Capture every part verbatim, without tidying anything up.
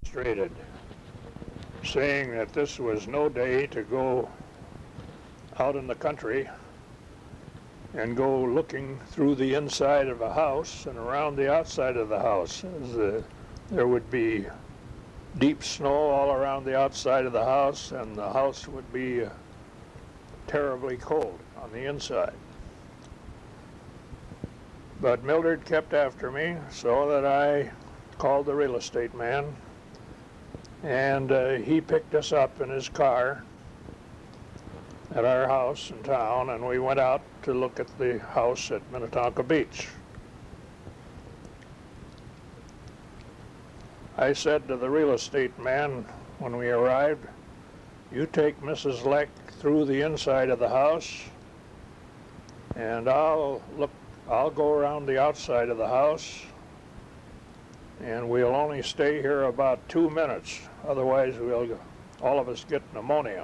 demonstrated, saying that this was no day to go out in the country and go looking through the inside of a house and around the outside of the house. As, uh, there would be deep snow all around the outside of the house, and the house would be uh, terribly cold on the inside. But Mildred kept after me, so that I called the real estate man, and uh, he picked us up in his car at our house in town, and we went out to look at the house at Minnetonka Beach. I said to the real estate man when we arrived, "You take Missus Leck through the inside of the house, and I'll look I'll go around the outside of the house, and we'll only stay here about two minutes. Otherwise, we'll all of us get pneumonia."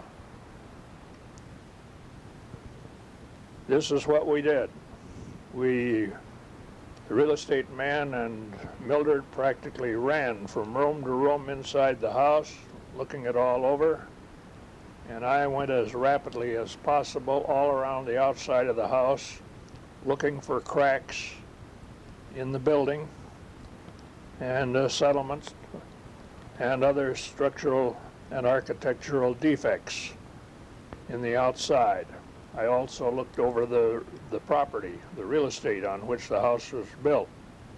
This is what we did. We, the real estate man and Mildred, practically ran from room to room inside the house, looking it all over, and I went as rapidly as possible all around the outside of the house, looking for cracks in the building and uh, settlements and other structural and architectural defects in the outside. I also looked over the, the property, the real estate on which the house was built.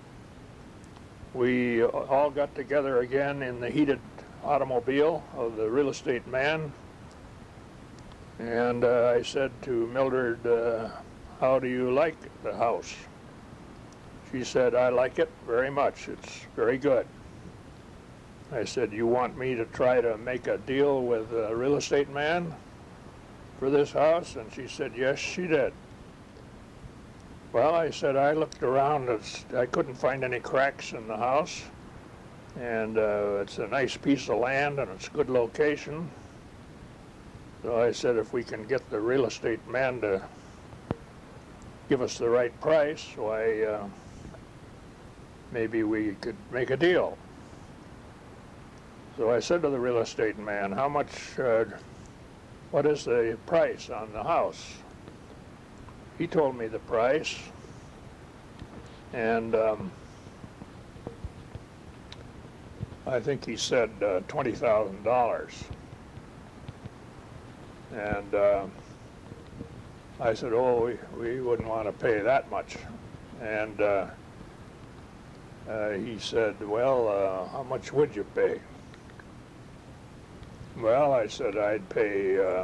We all got together again in the heated automobile of the real estate man, and uh, I said to Mildred, uh, "How do you like the house?" She said, "I like it very much. It's very good." I said, "You want me to try to make a deal with a real estate man for this house?" And she said, "Yes, she did." Well, I said, I looked around. It's, I couldn't find any cracks in the house, and uh, it's a nice piece of land, and it's a good location. So I said, if we can get the real estate man to give us the right price, why, uh, maybe we could make a deal. So I said to the real estate man, "How much, uh, what is the price on the house?" He told me the price, and um, I think he said uh, twenty thousand dollars. And uh, I said, "Oh, we, we wouldn't want to pay that much." And uh, uh, he said, "Well, uh, how much would you pay?" Well, I said I'd pay uh,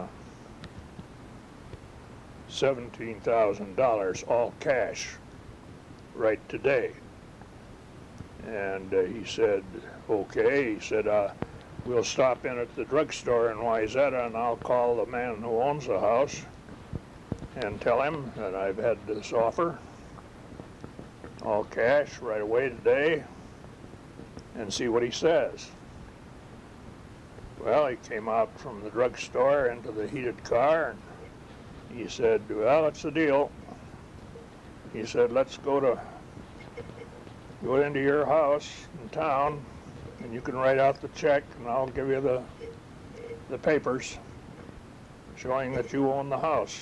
seventeen thousand dollars all cash right today. And uh, he said, "Okay." He said, uh, "We'll stop in at the drugstore in Wayzata, and I'll call the man who owns the house and tell him that I've had this offer, all cash, right away today, and see what he says." Well, he came out from the drugstore into the heated car, and he said, "Well, it's a deal." He said, "Let's go to go into your house in town, and you can write out the check, and I'll give you the the papers showing that you own the house."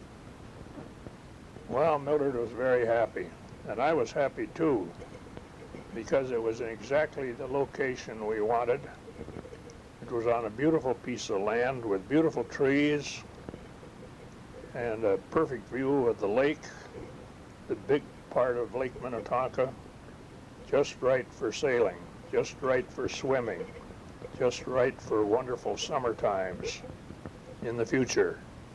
Well, Mildred was very happy, and I was happy too, because it was in exactly the location we wanted. It was on a beautiful piece of land with beautiful trees and a perfect view of the lake, the big part of Lake Minnetonka, just right for sailing, just right for swimming, just right for wonderful summer times in the future.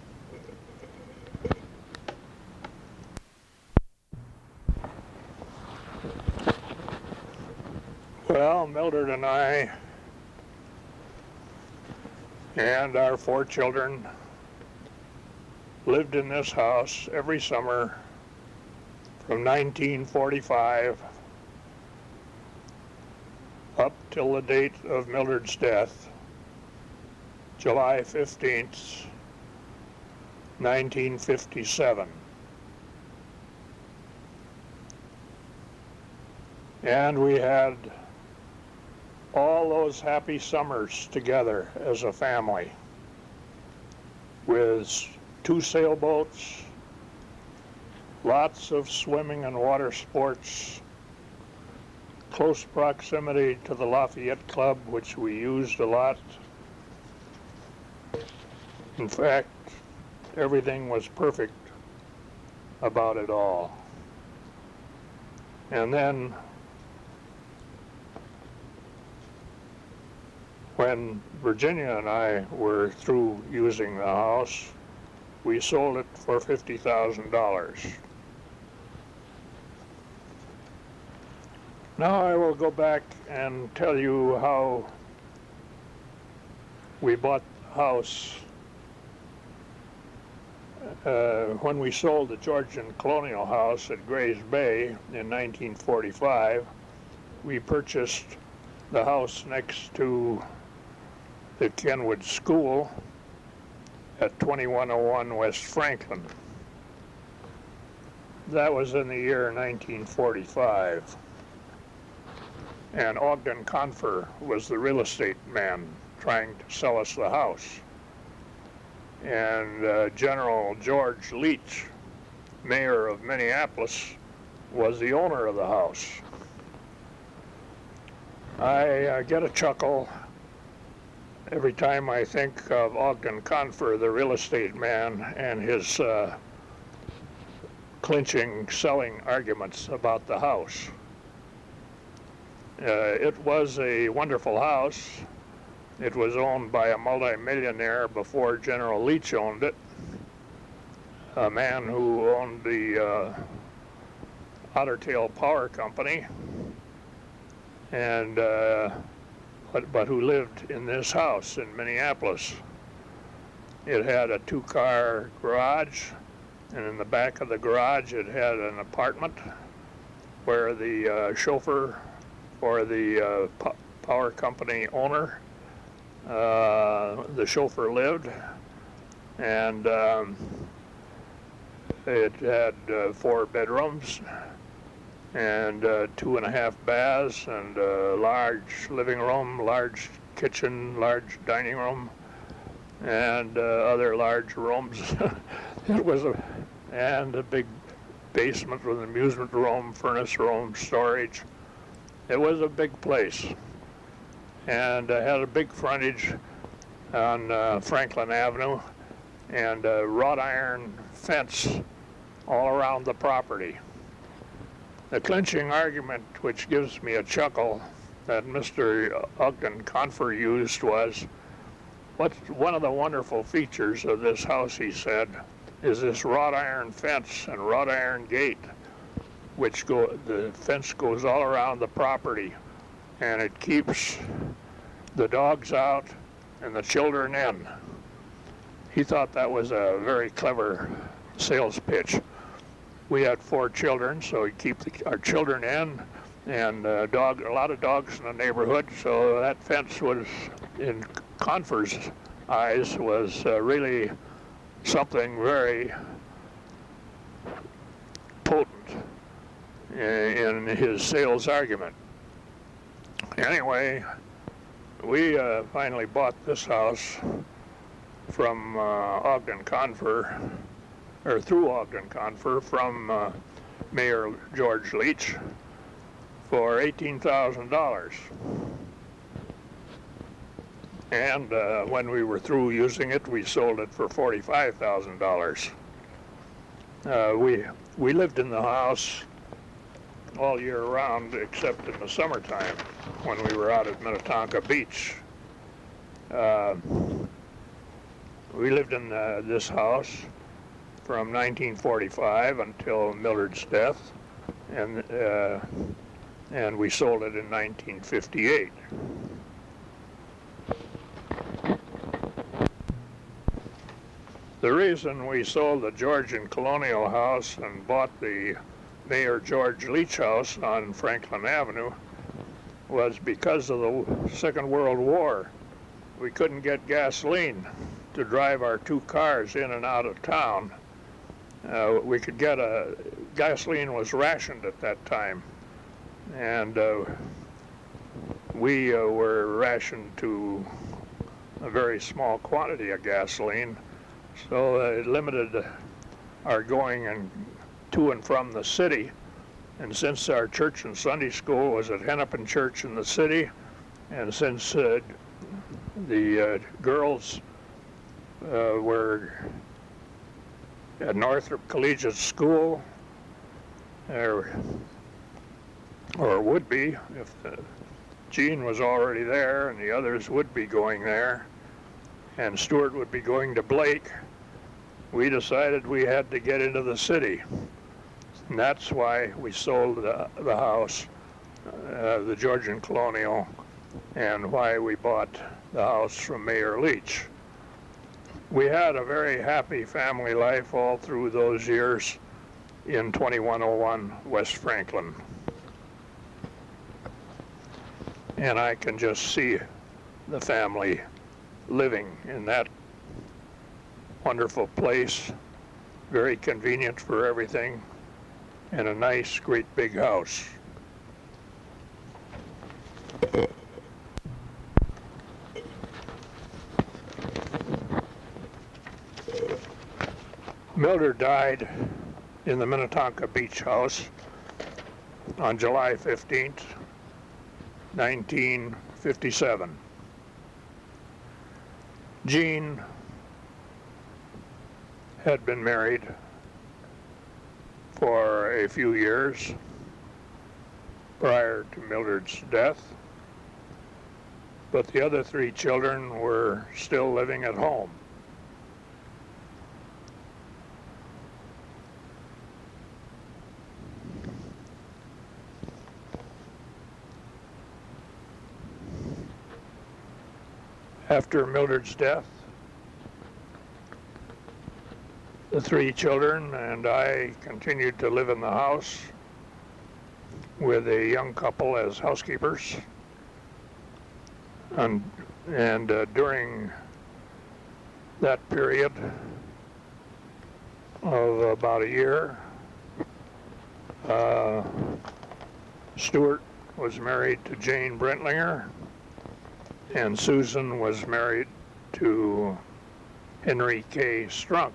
Well, Mildred and I and our four children lived in this house every summer from nineteen forty-five up till the date of Mildred's death, July fifteenth, nineteen fifty-seven. And we had all those happy summers together as a family with two sailboats, lots of swimming and water sports, close proximity to the Lafayette Club, which we used a lot. In fact, everything was perfect about it all. And then when Virginia and I were through using the house, we sold it for fifty thousand dollars. Now I will go back and tell you how we bought the house. Uh, when we sold the Georgian Colonial House at Grays Bay in nineteen forty-five, we purchased the house next to the Kenwood School at twenty-one oh one West Franklin. That was in the year nineteen forty-five. And Ogden Confer was the real estate man trying to sell us the house. And uh, General George Leach, mayor of Minneapolis, was the owner of the house. I uh, get a chuckle every time I think of Ogden Confer, the real estate man, and his uh, clinching selling arguments about the house. Uh, it was a wonderful house. It was owned by a multimillionaire before General Leach owned it, a man who owned the uh, Otter Tail Power Company, and uh, but, but who lived in this house in Minneapolis. It had a two-car garage, and in the back of the garage it had an apartment where the uh, chauffeur for the uh, po- power company owner, uh, the chauffeur lived, and um, it had uh, four bedrooms and uh, two and a half baths and a large living room, large kitchen, large dining room, and uh, other large rooms. It was a, and a big basement with an amusement room, furnace room, storage. It was a big place, and uh, had a big frontage on uh, Franklin Avenue and a wrought iron fence all around the property. The clinching argument, which gives me a chuckle, that Mister Ogden Confer used was, what's one of the wonderful features of this house, he said, is this wrought iron fence and wrought iron gate, which go, the fence goes all around the property, and it keeps the dogs out and the children in. He thought that was a very clever sales pitch. We had four children, so we keep the, our children in, and uh, dog, a lot of dogs in the neighborhood, so that fence was, in Confer's eyes, was uh, really something very potent in his sales argument. Anyway, we uh, finally bought this house from uh, Ogden Confer, or through Ogden Confer, from uh, Mayor George Leach for eighteen thousand dollars. And uh, when we were through using it, we sold it for forty-five thousand dollars. Uh, we, we lived in the house all year round except in the summertime when we were out at Minnetonka Beach. Uh, we lived in uh, this house from nineteen forty-five until Millard's death, and uh, and we sold it in nineteen fifty-eight. The reason we sold the Georgian Colonial House and bought the Mayor George Leach House on Franklin Avenue was because of the Second World War. We couldn't get gasoline to drive our two cars in and out of town. Uh, we could get a, gasoline was rationed at that time. And uh, we uh, were rationed to a very small quantity of gasoline, so uh, it limited our going and to and from the city. And since our church and Sunday school was at Hennepin Church in the city, and since uh, the uh, girls uh, were at Northrop Collegiate School, or, or would be if the, Jean was already there and the others would be going there, and Stuart would be going to Blake, we decided we had to get into the city. And that's why we sold the, the house, uh, the Georgian Colonial, and why we bought the house from Mayor Leach. We had a very happy family life all through those years in twenty-one oh one West Franklin. And I can just see the family living in that wonderful place, very convenient for everything, and a nice, great big house. Mildred died in the Minnetonka Beach House on July fifteenth, nineteen fifty-seven. Jean had been married for a few years prior to Mildred's death, but the other three children were still living at home. After Mildred's death, the three children and I continued to live in the house with a young couple as housekeepers. And, and uh, during that period of about a year, uh, Stuart was married to Jane Brentlinger, and Susan was married to Henry K. Strunk.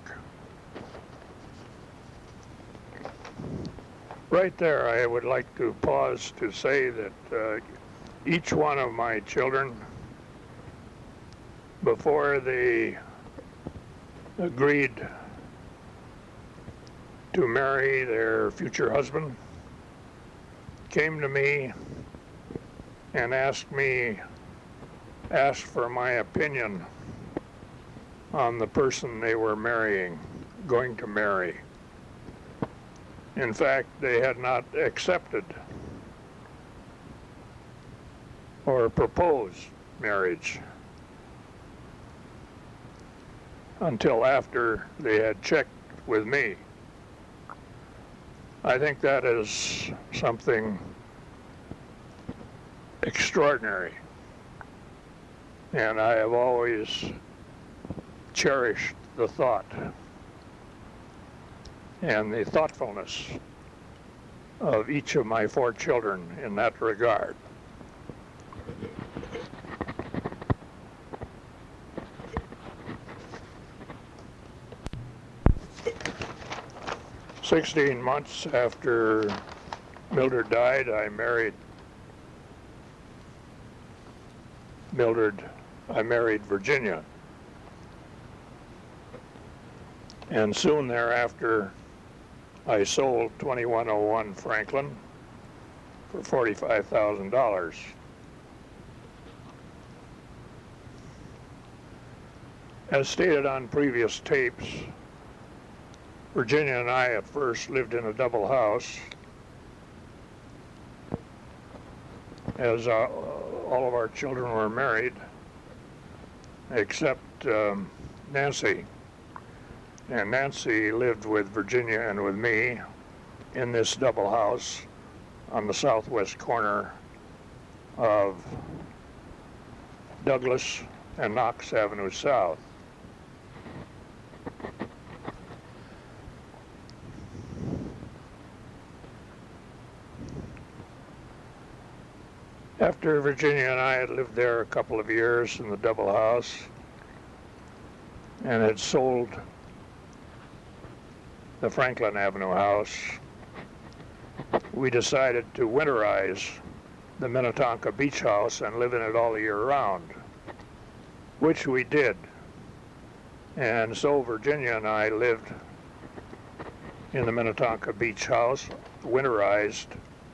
Right there, I would like to pause to say that uh, each one of my children, before they agreed to marry their future husband, came to me and asked me asked for my opinion on the person they were marrying, going to marry. In fact, they had not accepted or proposed marriage until after they had checked with me. I think that is something extraordinary. And I have always cherished the thought and the thoughtfulness of each of my four children in that regard. Sixteen months after Mildred died, I married Mildred I married Virginia. And soon thereafter, I sold twenty-one oh one Franklin for forty-five thousand dollars. As stated on previous tapes, Virginia and I at first lived in a double house, as uh, all of our children were married, except um, Nancy. And Nancy lived with Virginia and with me in this double house on the southwest corner of Douglas and Knox Avenue South. After after Virginia and I had lived there a couple of years in the double house and had sold the Franklin Avenue house, we decided to winterize the Minnetonka Beach house and live in it all year round, which we did. And so Virginia and I lived in the Minnetonka Beach house, winterized,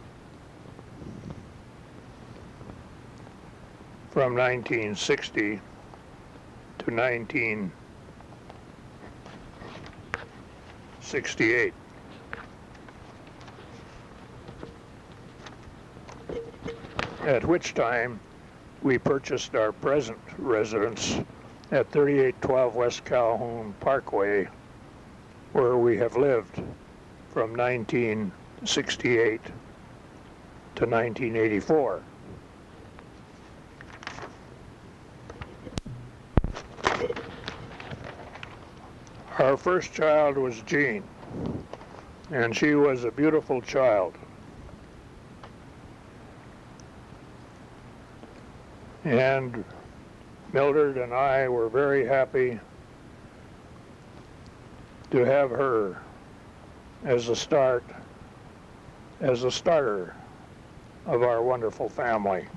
from nineteen sixty to nineteen sixty-eight. At which time we purchased our present residence at thirty-eight twelve West Calhoun Parkway, where we have lived from nineteen sixty-eight to nineteen eighty-four. Our first child was Jean, and she was a beautiful child. And Mildred and I were very happy to have her as a start, as a starter of our wonderful family.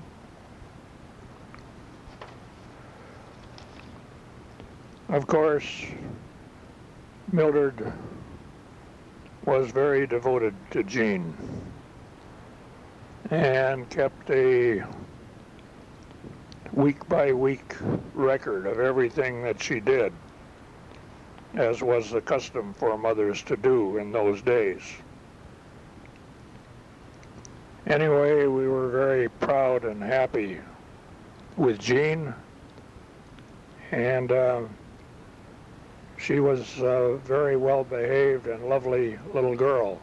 Of course, Mildred was very devoted to Jean and kept a week-by-week record of everything that she did, as was the custom for mothers to do in those days. Anyway, we were very proud and happy with Jean, and uh, she was a very well-behaved and lovely little girl.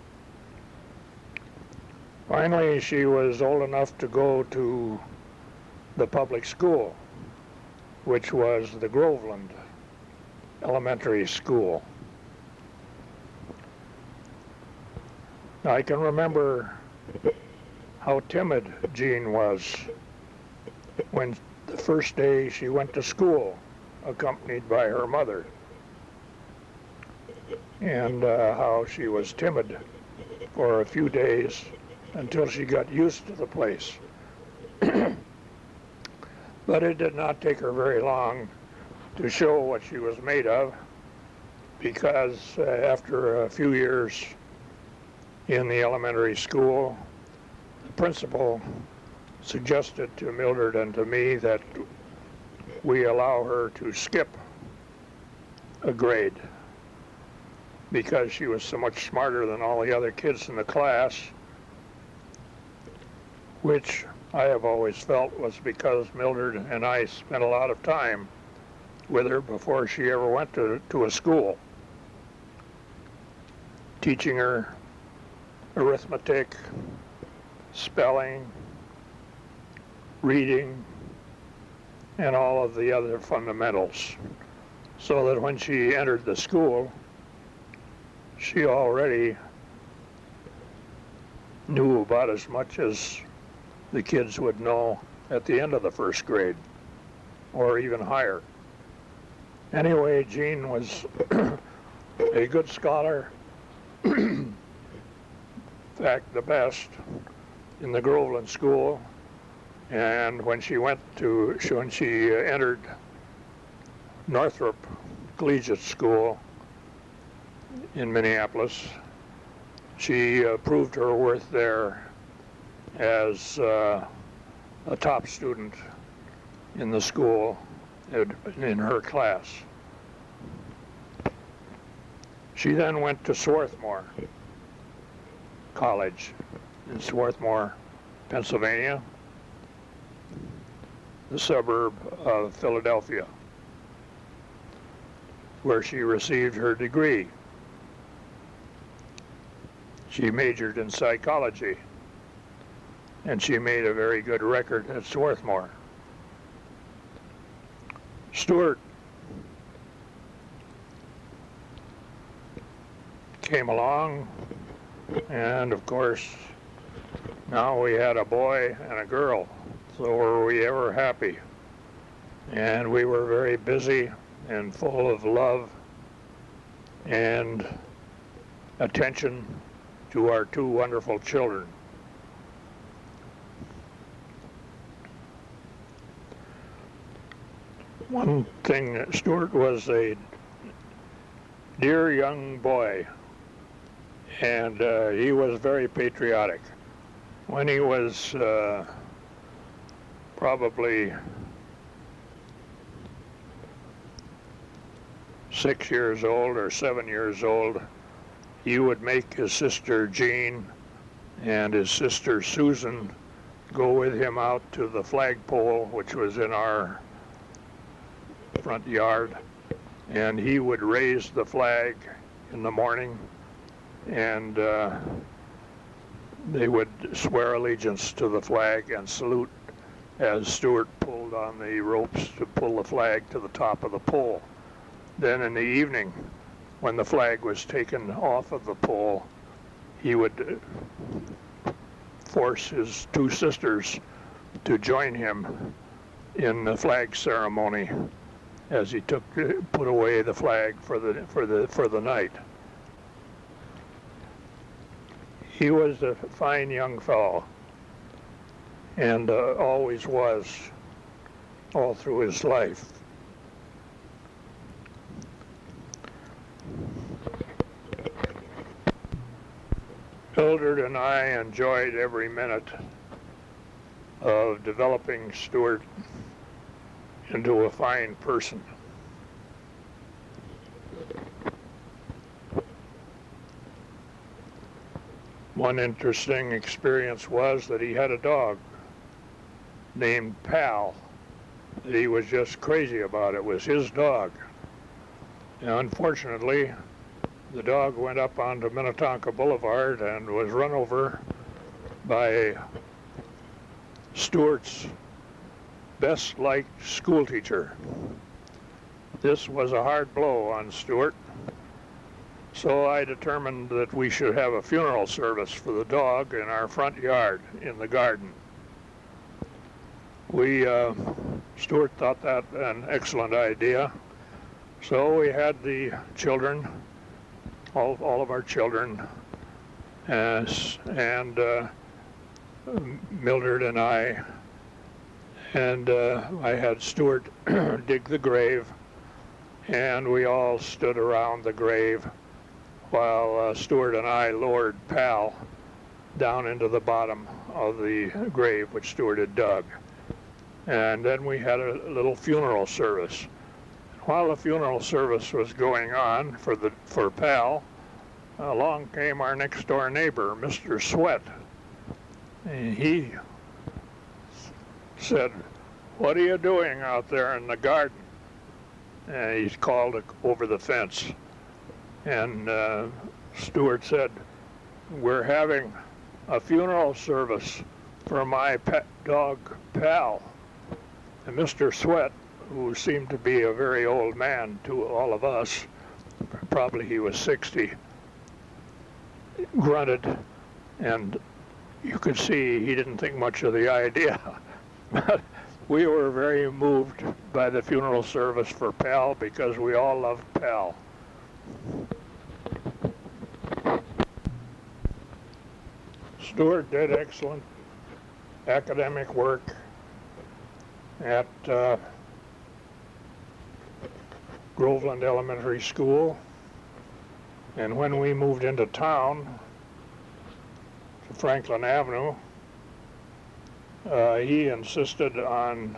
Finally, she was old enough to go to the public school, which was the Groveland Elementary School. I can remember how timid Jean was when the first day she went to school, accompanied by her mother, and uh, how she was timid for a few days until she got used to the place. But it did not take her very long to show what she was made of, because uh, after a few years in the elementary school, the principal suggested to Mildred and to me that we allow her to skip a grade because she was so much smarter than all the other kids in the class, which I have always felt was because Mildred and I spent a lot of time with her before she ever went to, to a school, teaching her arithmetic, spelling, reading, and all of the other fundamentals, so that when she entered the school, she already knew about as much as the kids would know at the end of the first grade, or even higher. Anyway, Jean was a good scholar, in fact, the best in the Groveland school. And when she went to, when she entered Northrop Collegiate School in Minneapolis, she uh, proved her worth there as uh, a top student in the school in her class. She then went to Swarthmore College in Swarthmore, Pennsylvania, the suburb of Philadelphia, where she received her degree. She majored in psychology, and she made a very good record at Swarthmore. Stuart came along, and of course, now we had a boy and a girl nor were we ever happy. And we were very busy and full of love and attention to our two wonderful children. One thing, Stuart was a dear young boy, and uh, he was very patriotic. When he was uh, probably six years old or seven years old, he would make his sister Jean and his sister Susan go with him out to the flagpole, which was in our front yard, and he would raise the flag in the morning, and uh, they would swear allegiance to the flag and salute as Stuart pulled on the ropes to pull the flag to the top of the pole. Then in the evening, when the flag was taken off of the pole, he would force his two sisters to join him in the flag ceremony as he took put away the flag for the for the for the night. He was a fine young fellow, and uh, always was, all through his life. Mildred and I enjoyed every minute of developing Stuart into a fine person. One interesting experience was that he had a dog named Pal that he was just crazy about. It was his dog. Now, unfortunately, the dog went up onto Minnetonka Boulevard and was run over by Stuart's best-liked schoolteacher. This was a hard blow on Stuart, so I determined that we should have a funeral service for the dog in our front yard in the garden. We, uh, Stuart thought that an excellent idea, so we had the children, all, all of our children, as, and uh, Mildred and I, and uh, I had Stuart dig the grave, and we all stood around the grave while uh, Stuart and I lowered Pal down into the bottom of the grave which Stuart had dug. And then we had a little funeral service. While the funeral service was going on for the for Pal, along came our next door neighbor, Mister Sweat. And he said, "What are you doing out there in the garden?" And he's called over the fence. And uh, Stuart said, "We're having a funeral service for my pet dog, Pal." And Mister Sweat, who seemed to be a very old man to all of us, probably he was sixty, grunted, and you could see he didn't think much of the idea. But we were very moved by the funeral service for Pal because we all loved Pal. Stuart did excellent academic work at uh, Groveland Elementary School, and when we moved into town to Franklin Avenue, uh, he insisted on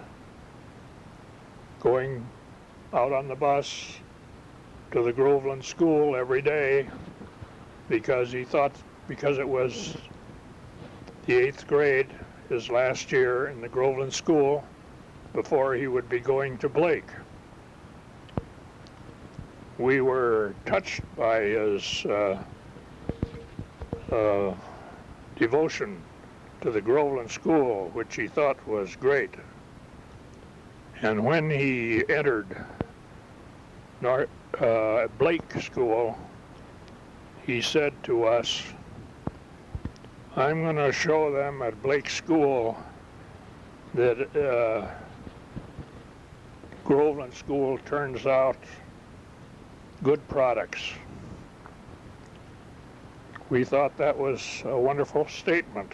going out on the bus to the Groveland School every day because he thought, because it was the eighth grade, his last year in the Groveland School, before he would be going to Blake. We were touched by his uh, uh, devotion to the Groveland School, which he thought was great. And when he entered North, uh, Blake School, he said to us, "I'm going to show them at Blake School that uh, Groveland School turns out good products. We thought that was a wonderful statement.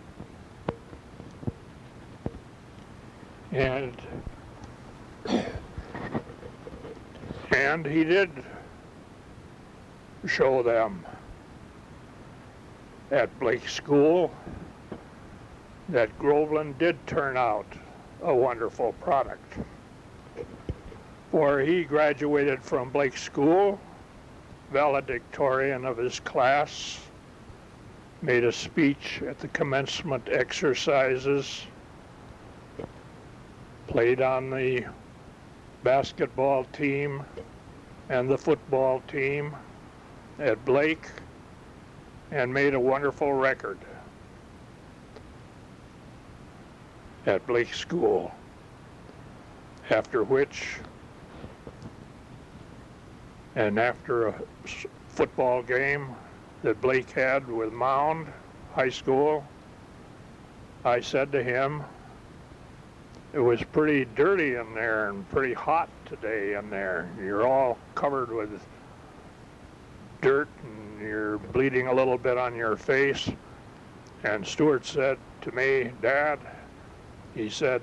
And and he did show them at Blake School that Groveland did turn out a wonderful product. For he graduated from Blake School, valedictorian of his class, made a speech at the commencement exercises, played on the basketball team and the football team at Blake, and made a wonderful record at Blake School, after which, and after a football game that Blake had with Mound High School, I said to him, it was pretty dirty in there and pretty hot today in there. You're all covered with dirt and you're bleeding a little bit on your face. And Stewart said to me, Dad, he said,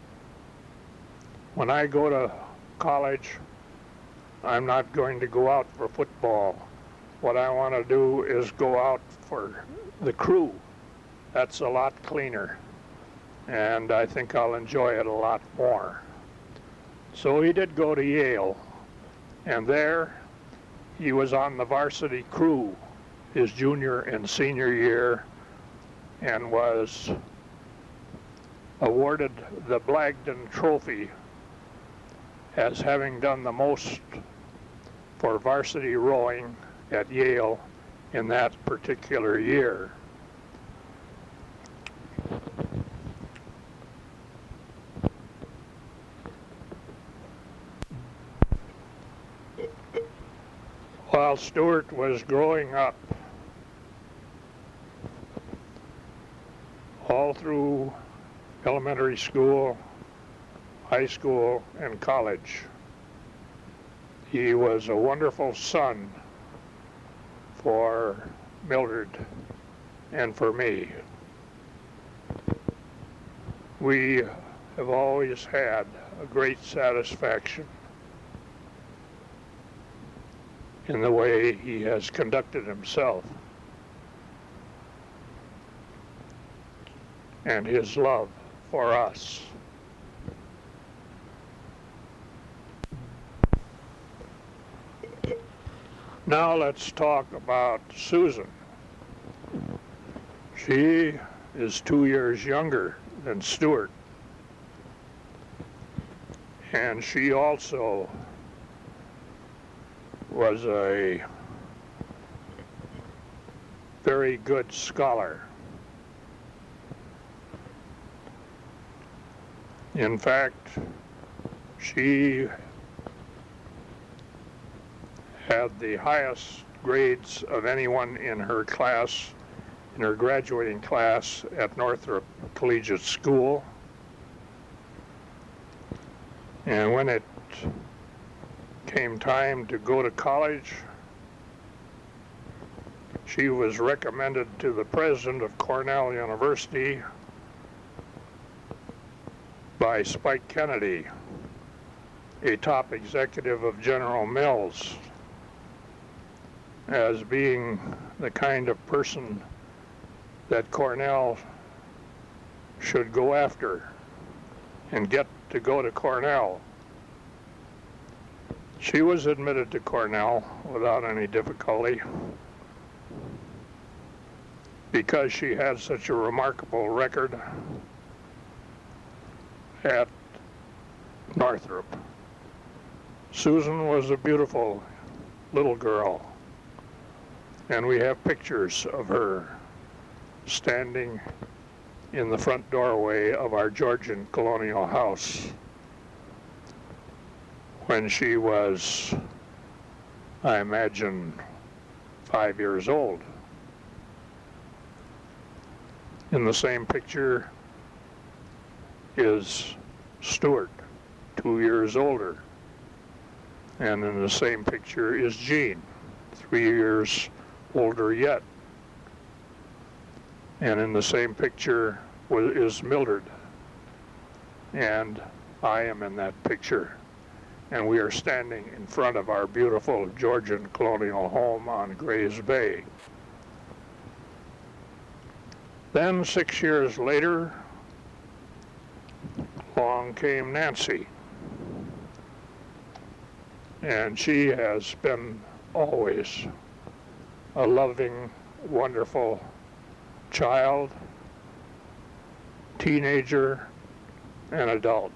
when I go to college, I'm not going to go out for football. What I want to do is go out for the crew. That's a lot cleaner, and I think I'll enjoy it a lot more. So he did go to Yale, and there he was on the varsity crew his junior and senior year, and was awarded the Blagden Trophy as having done the most for varsity rowing at Yale in that particular year. While Stewart was growing up, all through elementary school, high school, and college, he was a wonderful son for Mildred and for me. We have always had a great satisfaction in the way he has conducted himself and his love for us. Now let's talk about Susan. She is two years younger than Stewart, and she also was a very good scholar. In fact, she had the highest grades of anyone in her class, in her graduating class at Northrop Collegiate School. And when it came time to go to college, she was recommended to the president of Cornell University by Spike Kennedy, a top executive of General Mills, as being the kind of person that Cornell should go after and get to go to Cornell. She was admitted to Cornell without any difficulty because she had such a remarkable record at Northrop. Susan was a beautiful little girl, and we have pictures of her standing in the front doorway of our Georgian colonial house when she was, I imagine, five years old. In the same picture is Stuart, two years older. And in the same picture is Jean, three years older yet. And in the same picture is Mildred. And I am in that picture. And we are standing in front of our beautiful Georgian colonial home on Grays Bay. Then, six years later, along came Nancy. And she has been always a loving, wonderful child, teenager, and adult.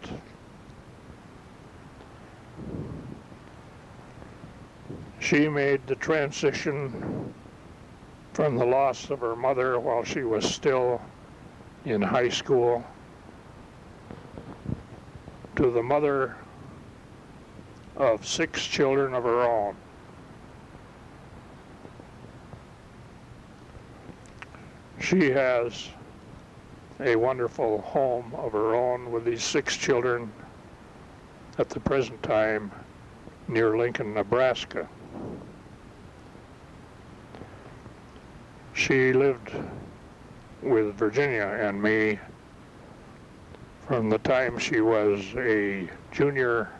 She made the transition from the loss of her mother while she was still in high school to the mother of six children of her own. She has a wonderful home of her own with these six children at the present time near Lincoln, Nebraska. She lived with Virginia and me from the time she was a junior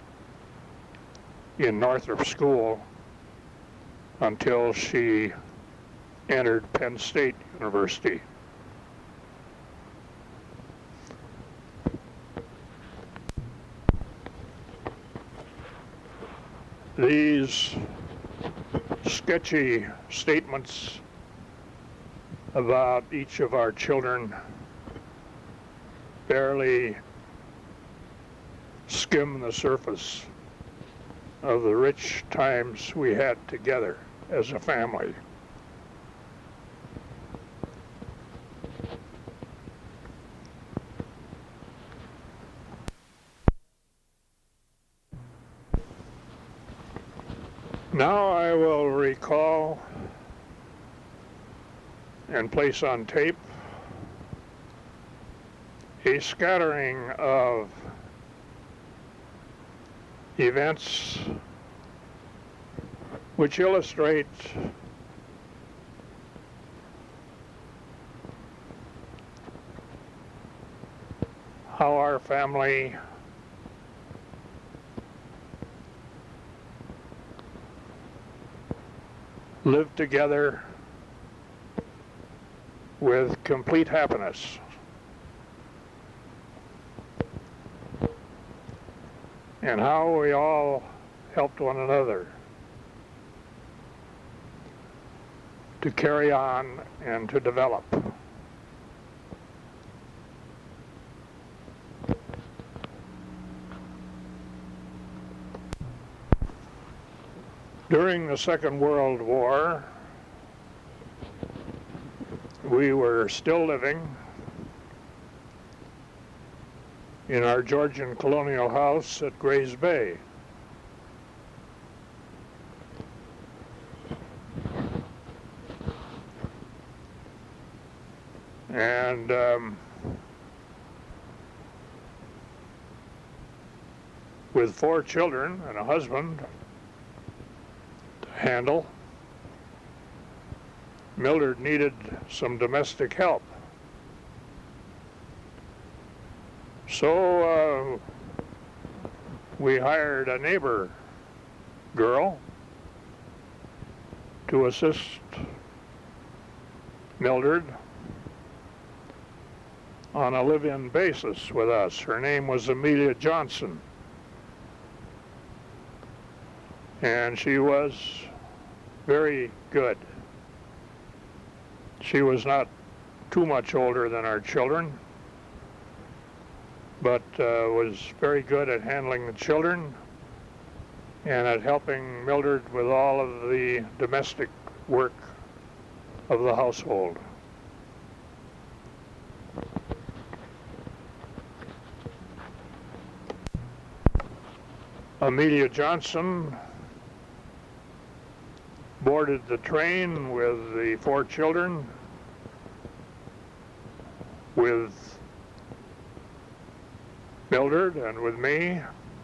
in Northrop School until she entered Penn State University. These sketchy statements about each of our children barely skim the surface of the rich times we had together as a family. Now I will recall and place on tape a scattering of events which illustrate how our family lived together with complete happiness. And how we all helped one another to carry on and to develop. During the Second World War, we were still living in our Georgian colonial house at Grays Bay. And um, with four children and a husband to handle, Mildred needed some domestic help. So uh, we hired a neighbor girl to assist Mildred on a live-in basis with us. Her name was Amelia Johnson. And she was very good. She was not too much older than our children, but uh, was very good at handling the children and at helping Mildred with all of the domestic work of the household. Amelia Johnson boarded the train with the four children with Mildred and with me,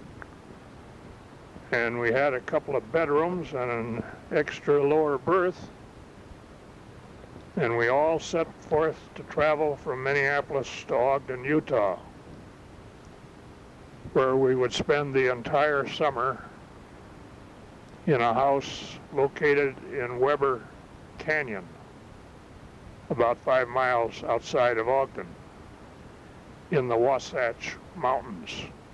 and we had a couple of bedrooms and an extra lower berth, and we all set forth to travel from Minneapolis to Ogden, Utah, where we would spend the entire summer in a house located in Weber Canyon, about five miles outside of Ogden, in the Wasatch Mountains.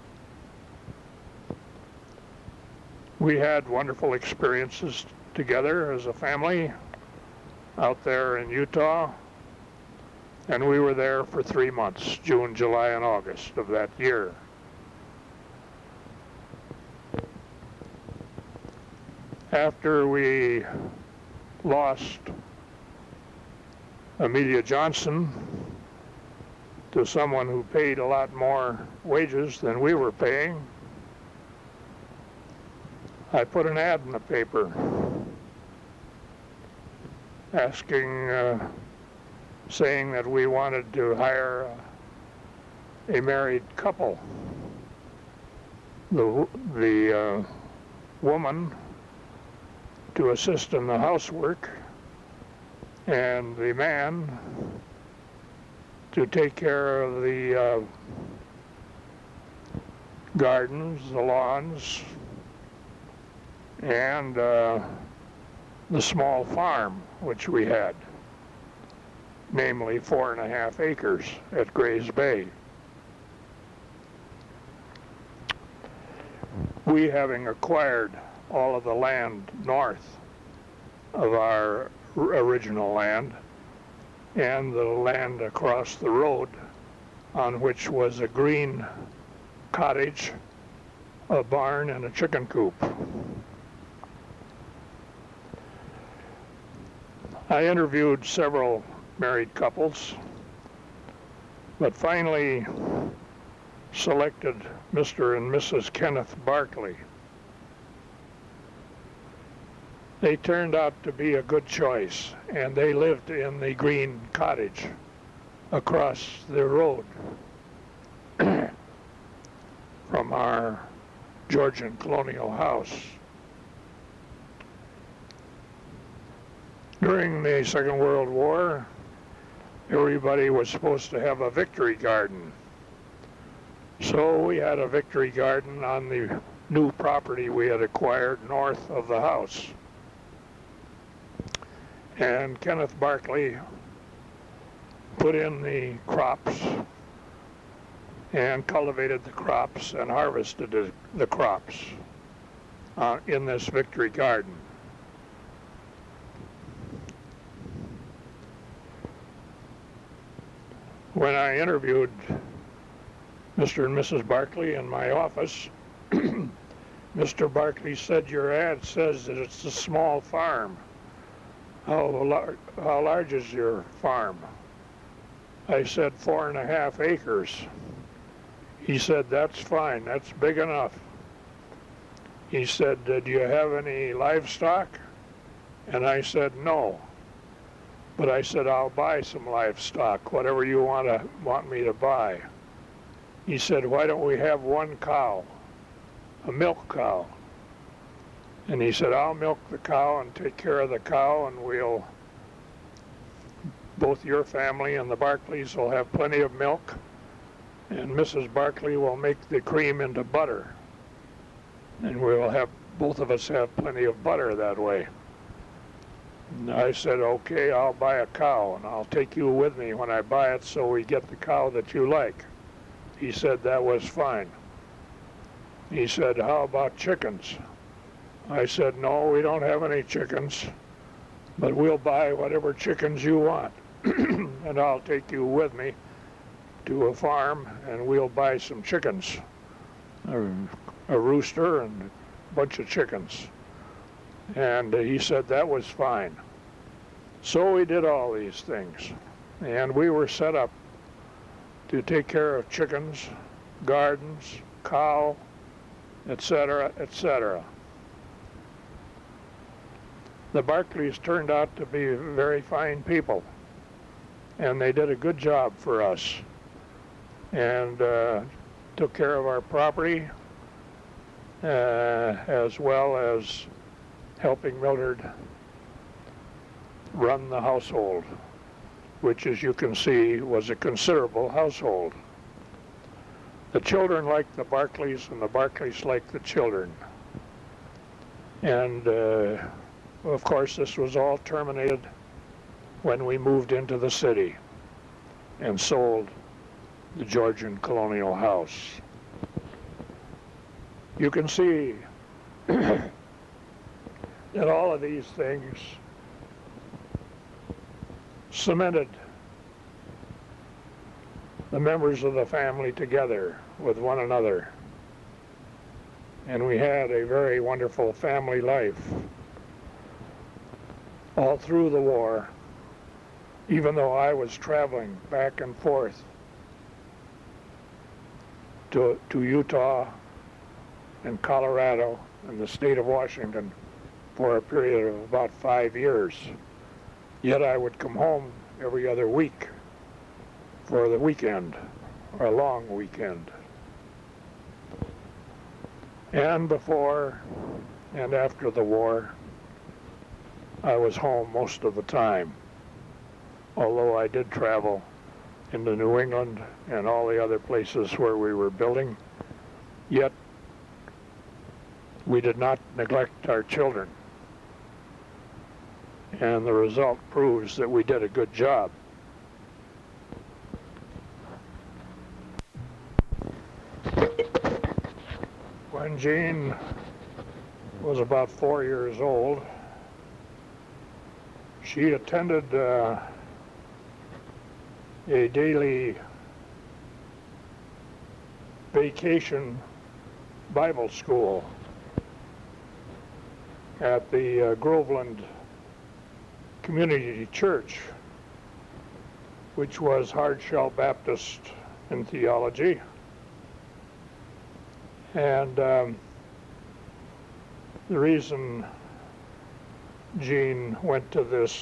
We had wonderful experiences together as a family out there in Utah, and we were there for three months, June, July, and August of that year. After we lost Amelia Johnson to someone who paid a lot more wages than we were paying, I put an ad in the paper asking, uh, saying that we wanted to hire a, a married couple. The, the uh, woman to assist in the housework, and the man to take care of the uh, gardens, the lawns, and uh, the small farm which we had, namely four and a half acres at Grays Bay. We, having acquired all of the land north of our original land and the land across the road, on which was a green cottage, a barn, and a chicken coop. I interviewed several married couples, but finally selected Mister and Missus Kenneth Barkley. They turned out to be a good choice, and they lived in the green cottage across the road from our Georgian colonial house. During the Second World War, everybody was supposed to have a victory garden. So we had a victory garden on the new property we had acquired north of the house. And Kenneth Barkley put in the crops and cultivated the crops and harvested the, the crops uh, in this victory garden. When I interviewed Mister and Missus Barkley in my office, Mister Barkley said, "Your ad says that it's a small farm. How, lar- how large is your farm?" I said, four and a half acres. He said, "That's fine, that's big enough." He said, "Do you have any livestock?" And I said, "No." But I said, "I'll buy some livestock, whatever you want to want me to buy." He said, "Why don't we have one cow, a milk cow?" And he said, "I'll milk the cow and take care of the cow, and we'll, both your family and the Barkleys will have plenty of milk, and Missus Barkley will make the cream into butter. And we'll have, both of us have plenty of butter that way." And I said, "Okay, I'll buy a cow, and I'll take you with me when I buy it so we get the cow that you like." He said that was fine. He said, "How about chickens?" I said, "No, we don't have any chickens, but we'll buy whatever chickens you want, and I'll take you with me to a farm, and we'll buy some chickens, a, a rooster and a bunch of chickens." And he said that was fine. So we did all these things, and we were set up to take care of chickens, gardens, cow, et cetera, et cetera. The Barkleys turned out to be very fine people, and they did a good job for us. And uh, took care of our property, uh, as well as helping Mildred run the household, which, as you can see, was a considerable household. The children liked the Barclays, and the Barclays liked the children. And, uh, of course, this was all terminated when we moved into the city and sold the Georgian Colonial House. You can see that all of these things cemented the members of the family together with one another. And we had a very wonderful family life all through the war, even though I was traveling back and forth to, to Utah and Colorado and the state of Washington for a period of about five years. Yet I would come home every other week for the weekend, or a long weekend. And before and after the war, I was home most of the time, although I did travel into New England and all the other places where we were building, yet we did not neglect our children. And the result proves that we did a good job. When Jean was about four years old, she attended uh, a daily vacation Bible school at the uh, Groveland Community Church, which was Hardshell Baptist in theology. And um, the reason Jean went to this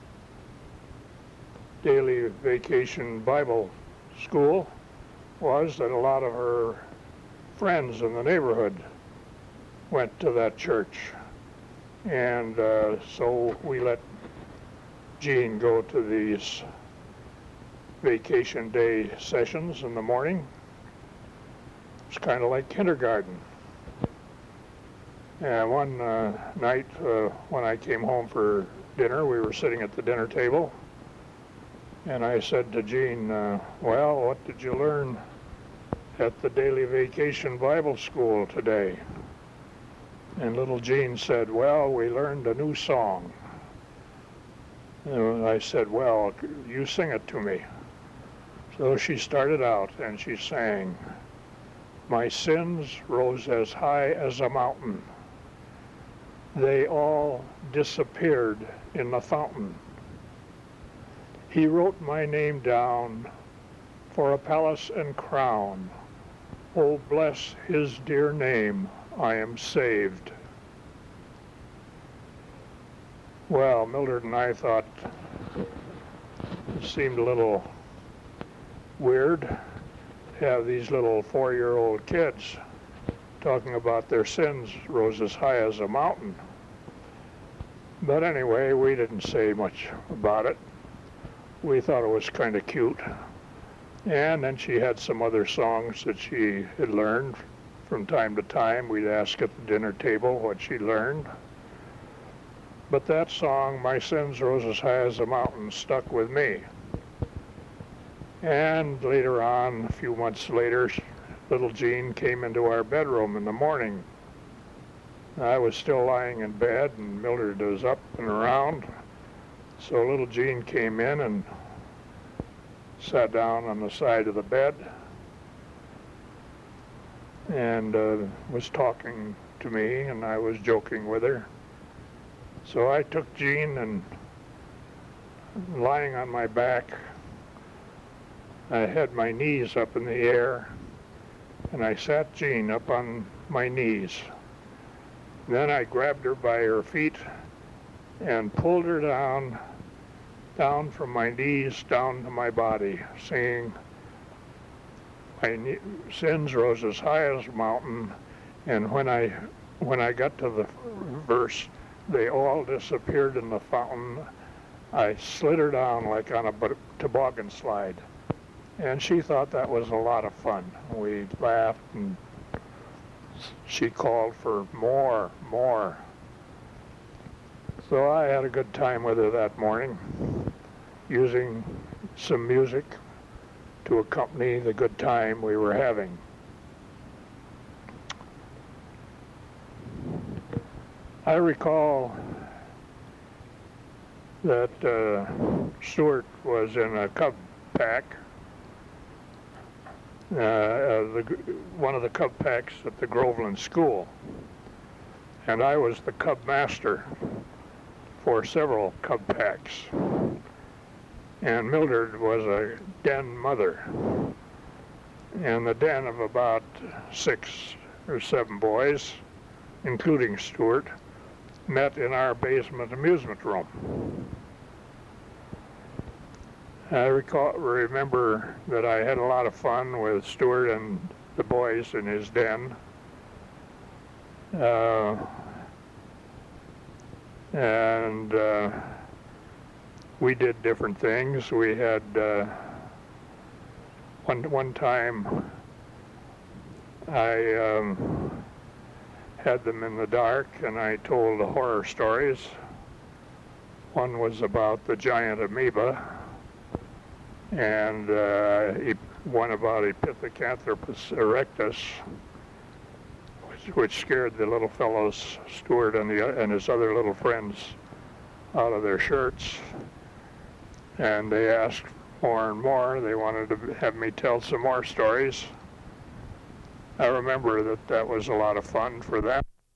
daily vacation Bible school was that a lot of her friends in the neighborhood went to that church. And uh, so we let Jean go to these vacation day sessions in the morning. It's kind of like kindergarten. And one uh, night uh, when I came home for dinner, we were sitting at the dinner table, and I said to Jean, uh, well, what did you learn at the daily vacation Bible school today? And little Jean said, well, we learned a new song. And I said, well, you sing it to me. So she started out and she sang, my sins rose as high as a mountain. They all disappeared in the fountain. He wrote my name down for a palace and crown. Oh, bless his dear name, I am saved. Well, Mildred and I thought it seemed a little weird to have these little four-year-old kids talking about their sins rose as high as a mountain. But anyway, we didn't say much about it. We thought it was kind of cute. And then she had some other songs that she had learned from time to time. We'd ask at the dinner table what she learned. But that song, My Sins Rose as High as a Mountain, stuck with me. And later on, a few months later, little Jean came into our bedroom in the morning. I was still lying in bed, and Mildred was up and around. So little Jean came in and sat down on the side of the bed and uh, was talking to me, and I was joking with her. So I took Jean, and lying on my back, I had my knees up in the air, and I sat Jean up on my knees. Then I grabbed her by her feet and pulled her down, down from my knees down to my body, saying, my ne- sins rose as high as a mountain, and when I when I got to the verse, they all disappeared in the fountain. I slid her down like on a toboggan slide, and she thought that was a lot of fun. We laughed, and she called for more, more. So I had a good time with her that morning, using some music to accompany the good time we were having. I recall that uh, Stuart was in a cub pack, uh, uh, the, one of the cub packs at the Groveland School, and I was the cub master for several cub packs. And Mildred was a den mother, and the den of about six or seven boys, including Stuart, met in our basement amusement room. I recall, remember that I had a lot of fun with Stuart and the boys in his den. Uh, and uh, we did different things. We had uh, one one time I um, had them in the dark, and I told horror stories. One was about the giant amoeba, and uh, one about Epithecantropus erectus, which, which scared the little fellows, Stuart and, the, and his other little friends, out of their shirts. And they asked more and more. They wanted to have me tell some more stories. I remember that that was a lot of fun for them.